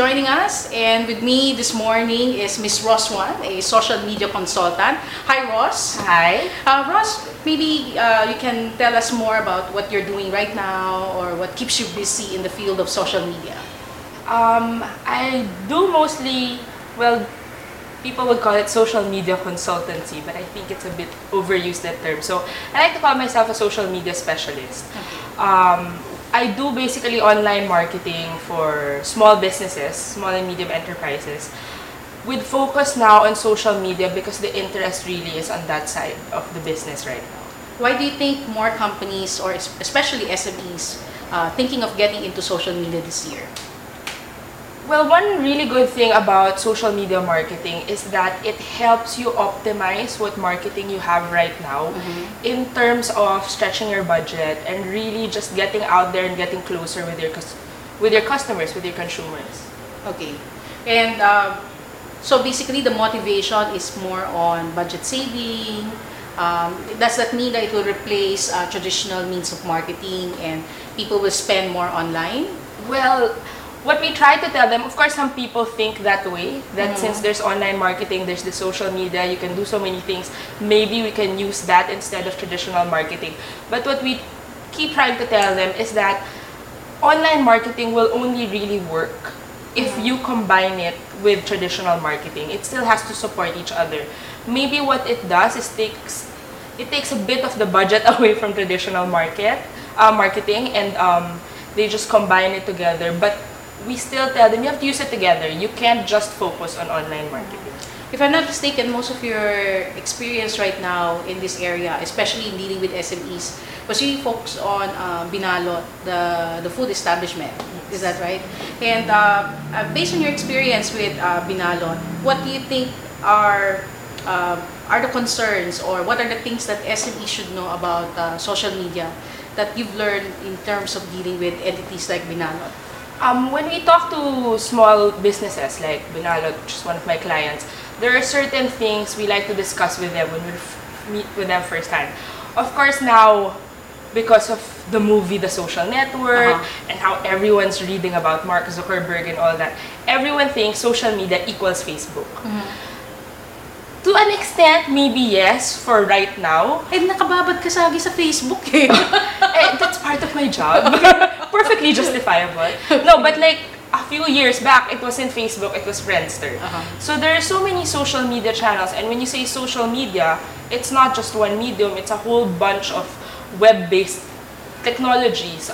joining us. And with me this morning is Miss Roswan, a social media consultant. Hi, Ross. Hi. Ross, maybe you can tell us more about what you're doing right now or what keeps you busy in the field of social media. I do mostly, well, people would call it social media consultancy, but I think it's a bit overused, that term. So I like to call myself a social media specialist. Okay. I do basically online marketing for small businesses, small and medium enterprises, with focus now on social media because the interest really is on that side of the business right now. Why do you think more companies, or especially SMEs, thinking of getting into social media this year? Well, one really good thing about social media marketing is that it helps you optimize what marketing you have right now in terms of stretching your budget and really just getting out there and getting closer with your customers, with your consumers. Okay. And so basically the motivation is more on budget saving. Does that mean that it will replace traditional means of marketing and people will spend more online? Well, what we try to tell them, of course, some people think that way, that since there's online marketing, there's the social media, you can do so many things, maybe we can use that instead of traditional marketing. But what we keep trying to tell them is that online marketing will only really work if you combine it with traditional marketing. It still has to support each other. Maybe what it does is it takes a bit of the budget away from traditional marketing, and they just combine it together. But we still tell them you have to use it together. You can't just focus on online marketing. If I'm not mistaken, most of your experience right now in this area, especially in dealing with SMEs, was really focused on Binalot, the food establishment. Is that right? And based on your experience with Binalot, what do you think are the concerns, or what are the things that SMEs should know about social media that you've learned in terms of dealing with entities like Binalot? When we talk to small businesses like Binalot, which is one of my clients, there are certain things we like to discuss with them when we meet with them firsthand. Of course, now, because of the movie The Social Network and how everyone's reading about Mark Zuckerberg and all that, everyone thinks social media equals Facebook. To an extent, maybe yes, for right now. Eh, nakababad ka sa Facebook eh. That's part of my job. Perfectly justifiable. No, but like a few years back, it wasn't Facebook, it was Friendster. So there are so many social media channels, and when you say social media, it's not just one medium, it's a whole bunch of web-based technologies,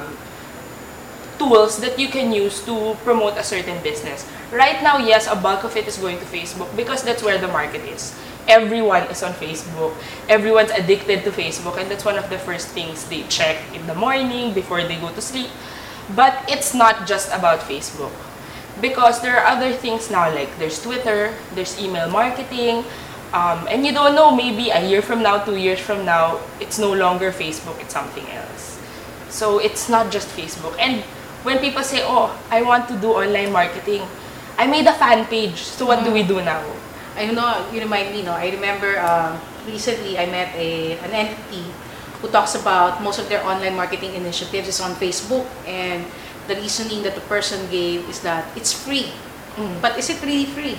tools that you can use to promote a certain business. Right now, yes, a bulk of it is going to Facebook because that's where the market is. Everyone is on Facebook. Everyone's addicted to Facebook, and that's one of the first things they check in the morning before they go to sleep. But it's not just about Facebook, because there are other things now, like there's Twitter, there's email marketing, and you don't know, maybe a year from now, 2 years from now, it's no longer Facebook, it's something else. So it's not just Facebook. And when people say, oh, I want to do online marketing, I made a fan page, so what do we do now? I know, you remind me, no? I remember recently I met an entity who talks about most of their online marketing initiatives is on Facebook, and the reasoning that the person gave is that it's free. But is it really free?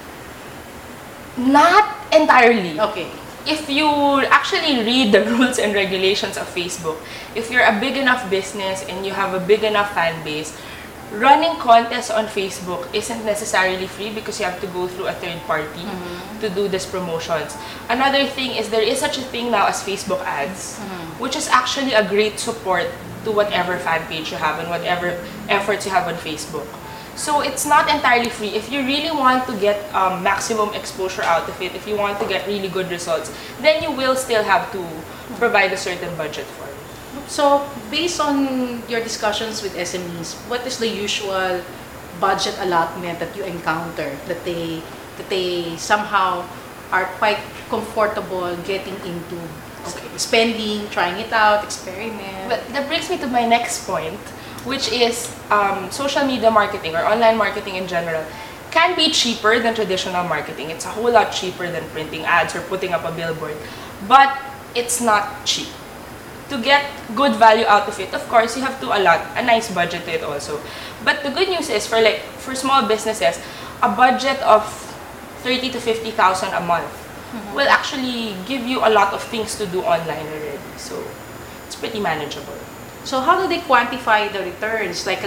Not entirely. Okay. If you actually read the rules and regulations of Facebook, if you're a big enough business and you have a big enough fan base, running contests on Facebook isn't necessarily free because you have to go through a third party to do these promotions. Another thing is there is such a thing now as Facebook ads, which is actually a great support to whatever fan page you have and whatever efforts you have on Facebook. So it's not entirely free. If you really want to get maximum exposure out of it, if you want to get really good results, then you will still have to provide a certain budget for it. So, based on your discussions with SMEs, what is the usual budget allotment that you encounter that they somehow are quite comfortable getting into? Okay. Spending, trying it out, experiment. But that brings me to my next point, which is social media marketing or online marketing in general can be cheaper than traditional marketing. It's a whole lot cheaper than printing ads or putting up a billboard, but it's not cheap. to get good value out of it, of course, you have to allot a nice budget to it also. But the good news is for small businesses, a budget of 30 to 50,000 a month will actually give you a lot of things to do online already. So it's pretty manageable. So how do they quantify the returns? Like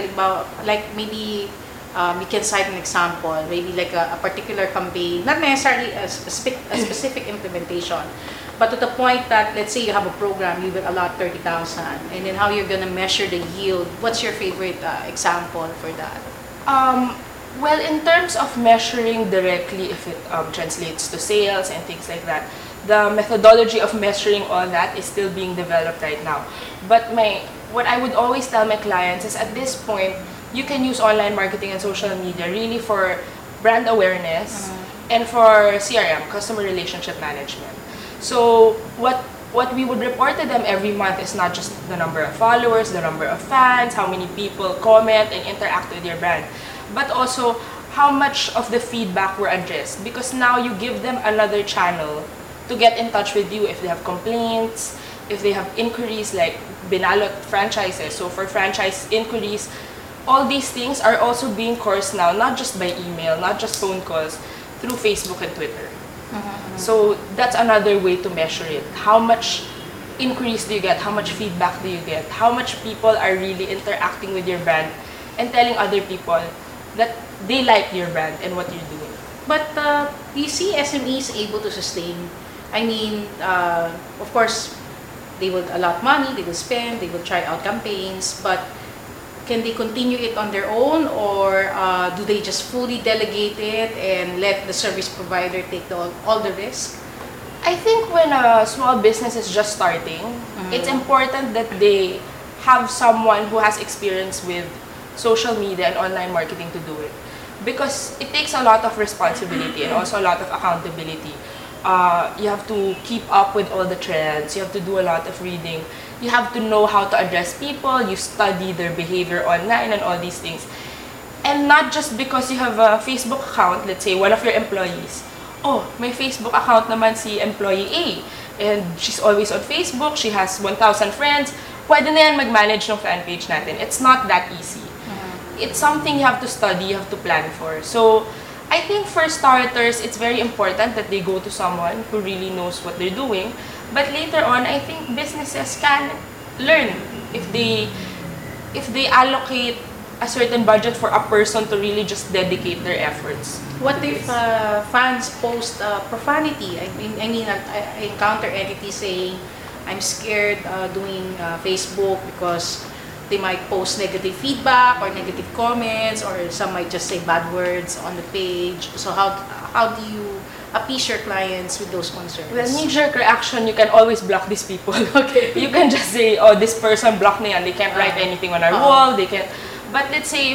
maybe you can cite an example, maybe like a particular campaign, not necessarily a specific implementation, but to the point that, let's say you have a program, you will allot 30,000, and then how you're going to measure the yield. What's your favorite example for that? Well, in terms of measuring directly if it translates to sales and things like that, the methodology of measuring all that is still being developed right now. But what I would always tell my clients is, at this point, you can use online marketing and social media really for brand awareness and for CRM, customer relationship management. So what we would report to them every month is not just the number of followers, the number of fans, how many people comment and interact with your brand, but also how much of the feedback were addressed, because now you give them another channel to get in touch with you if they have complaints, if they have inquiries like Binalot franchises. So for franchise inquiries, all these things are also being coursed now, not just by email, not just phone calls, through Facebook and Twitter. So that's another way to measure it. How much inquiries do you get? How much feedback do you get? How much people are really interacting with your brand and telling other people that they like your brand and what you're doing? But do you see SMEs able to sustain? I mean, of course, they will allot money, they will spend, they will try out campaigns, but can they continue it on their own, or do they just fully delegate it and let the service provider take all the risk? I think when a small business is just starting, it's important that they have someone who has experience with social media and online marketing to do it, because it takes a lot of responsibility and also a lot of accountability. You have to keep up with all the trends, you have to do a lot of reading, you have to know how to address people, you study their behavior online and all these things. And not just because you have a Facebook account, let's say one of your employees, oh, my Facebook account naman si employee A, and she's always on Facebook, she has 1,000 friends, pwede na yan mag-manage ng fan page natin. It's not that easy. It's something you have to study, you have to plan for. So I think for starters, it's very important that they go to someone who really knows what they're doing. But later on, I think businesses can learn if they allocate a certain budget for a person to really just dedicate their efforts. What if fans post profanity? I encounter entities saying, I'm scared doing Facebook because they might post negative feedback or negative comments, or some might just say bad words on the page. So how do you appease your clients with those concerns? Well, knee-jerk reaction, you can always block these people. Okay. You can just say, oh, this person blocked me and they can't write anything on our wall, they can't. But let's say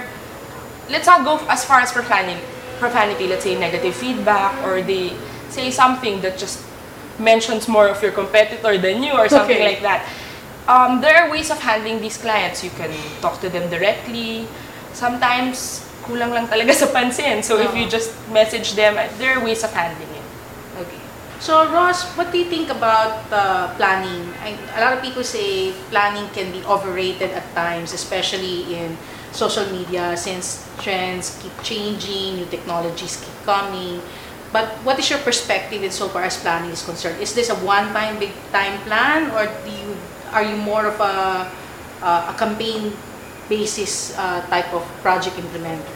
let's not go as far as profanity, let's say negative feedback, or they say something that just mentions more of your competitor than you or something like that. There are ways of handling these clients. You can talk to them directly. Sometimes, kulang lang talaga sa pansin. So if you just message them, there are ways of handling it. Okay. So Ross, what do you think about planning? A lot of people say planning can be overrated at times, especially in social media, since trends keep changing, new technologies keep coming. But what is your perspective insofar as planning is concerned? Is this a one-time, big-time plan, or are you more of a campaign basis type of project implementer?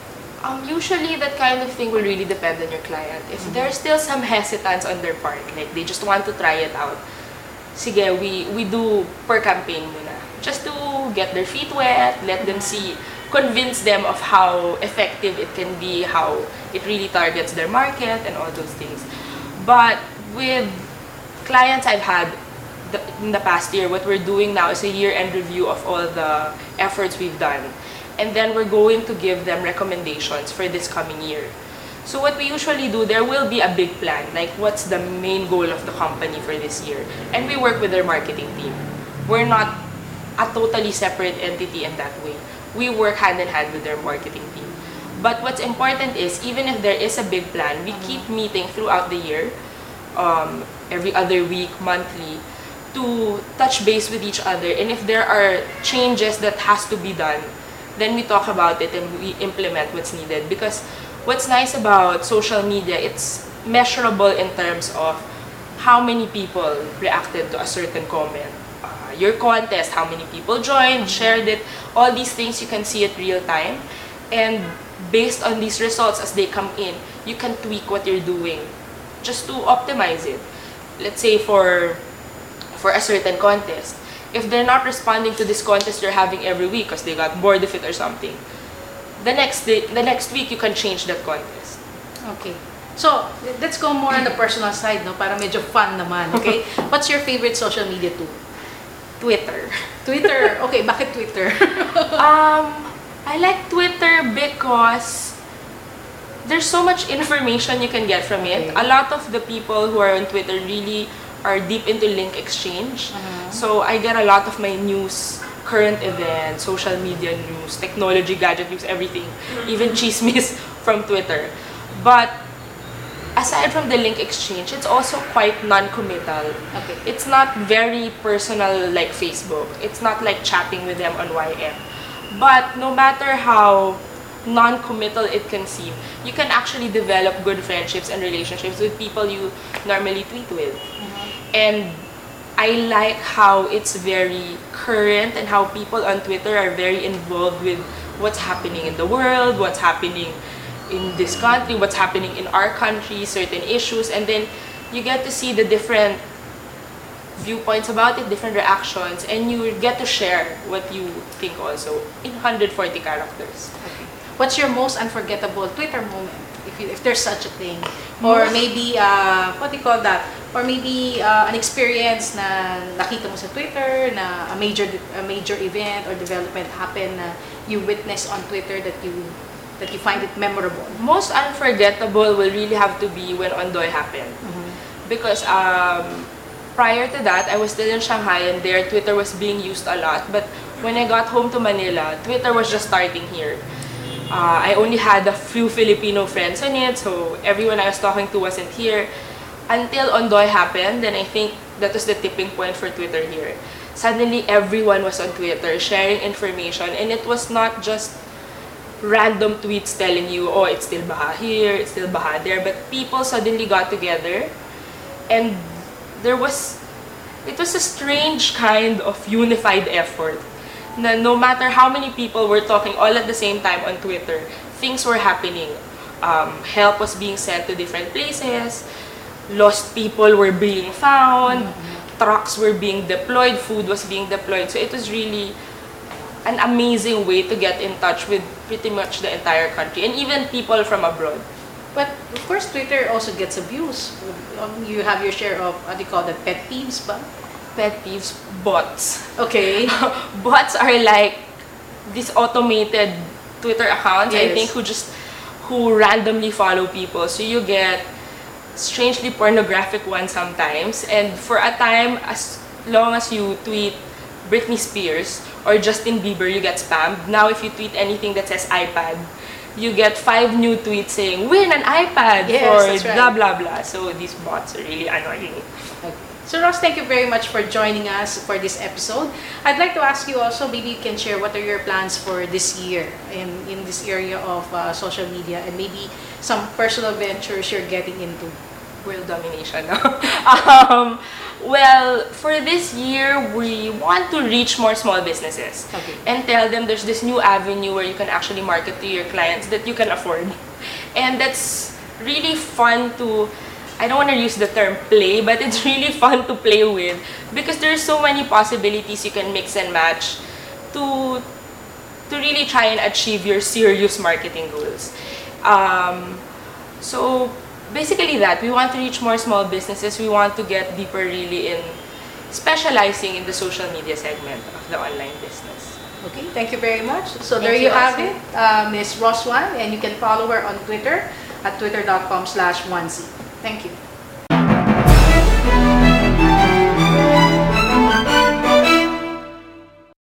Usually that kind of thing will really depend on your client. If there's still some hesitance on their part, like they just want to try it out, sige, we do per campaign muna. Just to get their feet wet, let them see, convince them of how effective it can be, how it really targets their market and all those things. But with clients I've had in the past year, what we're doing now is a year-end review of all the efforts we've done. And then we're going to give them recommendations for this coming year. So what we usually do, there will be a big plan, like what's the main goal of the company for this year. And we work with their marketing team. We're not a totally separate entity in that way. We work hand in hand with their marketing team. But what's important is, even if there is a big plan, we keep meeting throughout the year, every other week, monthly, to touch base with each other, and if there are changes that has to be done, then we talk about it and we implement what's needed. Because what's nice about social media, it's measurable in terms of how many people reacted to a certain comment, your contest, how many people joined, shared it, all these things you can see at real time. And based on these results as they come in, you can tweak what you're doing just to optimize it. Let's say for a certain contest, if they're not responding to this contest you're having every week because they got bored of it or something, the next week you can change that contest. Okay. So, let's go more on the personal side, no? Para medyo fun naman, okay? What's your favorite social media tool? Twitter. Twitter. Okay, bakit Twitter? I like Twitter because there's so much information you can get from it. Okay. A lot of the people who are on Twitter really are deep into link exchange. So I get a lot of my news, current events, social media news, technology, gadget news, everything. Even chismis from Twitter. But aside from the link exchange, it's also quite non-committal. Okay. It's not very personal like Facebook. It's not like chatting with them on YM. But no matter how non-committal it can seem, you can actually develop good friendships and relationships with people you normally tweet with. And I like how it's very current and how people on Twitter are very involved with what's happening in the world, what's happening in this country, what's happening in our country, certain issues, and then you get to see the different viewpoints about it, different reactions, and you get to share what you think also in 140 characters. Okay. What's your most unforgettable Twitter moment, if there's such a thing? Or maybe, what do you call that? Or maybe an experience na nakita mo sa Twitter, na a major event or development happened na you witnessed on Twitter that you find it memorable. Most unforgettable will really have to be when Ondoy happened. Because prior to that, I was still in Shanghai and there Twitter was being used a lot. But when I got home to Manila, Twitter was just starting here. I only had a few Filipino friends on it, so everyone I was talking to wasn't here. Until Ondoy happened, then I think that was the tipping point for Twitter here. Suddenly, everyone was on Twitter sharing information, and it was not just random tweets telling you, oh, it's still baha here, it's still baha there, but people suddenly got together, and it was a strange kind of unified effort. Na no matter how many people were talking all at the same time on Twitter, things were happening. Help was being sent to different places, lost people were being found, trucks were being deployed, food was being deployed. So it was really an amazing way to get in touch with pretty much the entire country and even people from abroad. But of course, Twitter also gets abused. You have your share of, what do you call that, pet peeves ba? Pet peeves, bots. Okay. Bots are like these automated Twitter accounts, Yes. I think, who randomly follow people. So you get strangely pornographic ones sometimes. And for a time, as long as you tweet Britney Spears or Justin Bieber, you get spammed. Now if you tweet anything that says iPad, you get 5 new tweets saying, win an iPad Yes, for that's right. blah blah blah. So these bots are really annoying. Okay. So Ross, thank you very much for joining us for this episode. I'd like to ask you also, maybe you can share what are your plans for this year in this area of social media, and maybe some personal ventures you're getting into. World domination. Well, for this year, we want to reach more small businesses. Okay. And tell them there's this new avenue where you can actually market to your clients that you can afford. And that's really fun to, I don't want to use the term play, but it's really fun to play with because there's so many possibilities you can mix and match to really try and achieve your serious marketing goals. So basically that, we want to reach more small businesses. We want to get deeper really in specializing in the social media segment of the online business. Okay, thank you very much. So Thank there you you have also. it, Miss Ross Wan, and you can follow her on Twitter at twitter.com/1c. Thank you.